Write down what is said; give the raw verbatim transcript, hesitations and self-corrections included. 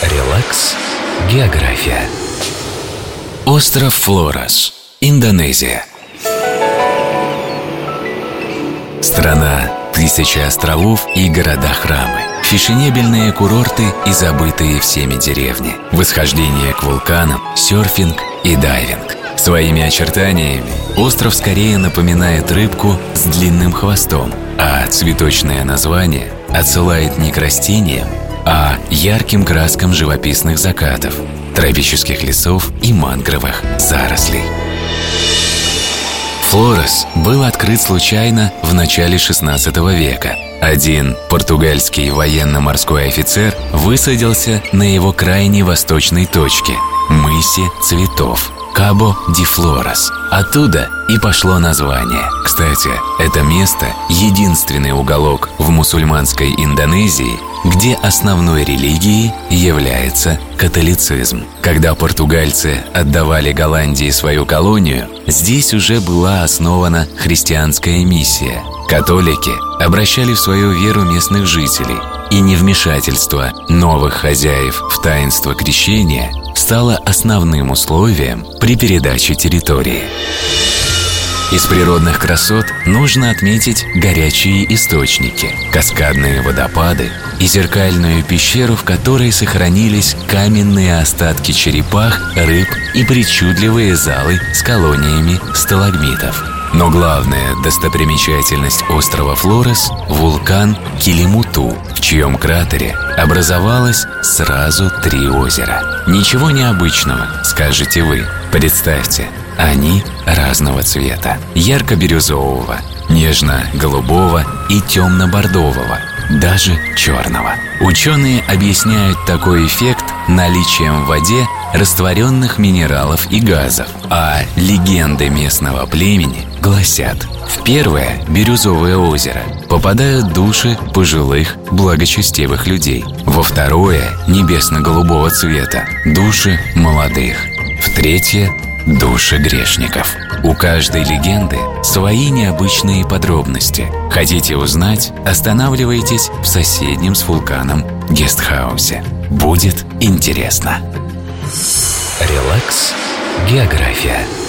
Релакс. География. Остров Флорес, Индонезия. Страна тысячи островов и города-храмы, фешенебельные курорты и забытые всеми деревни, восхождение к вулканам, серфинг и дайвинг. Своими очертаниями остров скорее напоминает рыбку с длинным хвостом, а цветочное название отсылает не к растениям, а ярким краскам живописных закатов, тропических лесов и мангровых зарослей. Флорес был открыт случайно в начале шестнадцатого века. Один португальский военно-морской офицер высадился на его крайней восточной точке – мысе Цветов – Кабо-ди-Флорес. Оттуда и пошло название. Кстати, это место – единственный уголок в мусульманской Индонезии, где основной религией является католицизм. Когда португальцы отдавали Голландии свою колонию, здесь уже была основана христианская миссия. Католики обращали в свою веру местных жителей, и невмешательство новых хозяев в таинство крещения стало основным условием при передаче территории. Из природных красот нужно отметить горячие источники, каскадные водопады и зеркальную пещеру, в которой сохранились каменные остатки черепах, рыб и причудливые залы с колониями сталагмитов. Но главная достопримечательность острова Флорес – вулкан Килимуту, в чьем кратере образовалось сразу три озера. Ничего необычного, скажете вы. Представьте, они разного цвета – ярко-бирюзового, нежно-голубого и темно-бордового, даже черного. Ученые объясняют такой эффект наличием в воде растворенных минералов и газов, а легенды местного племени гласят: в первое бирюзовое озеро попадают души пожилых благочестивых людей, во второе небесно-голубого цвета души молодых, в третье души грешников. У каждой легенды свои необычные подробности. Хотите узнать? Останавливайтесь в соседнем с вулканом гестхаусе. Будет интересно. Релакс. География.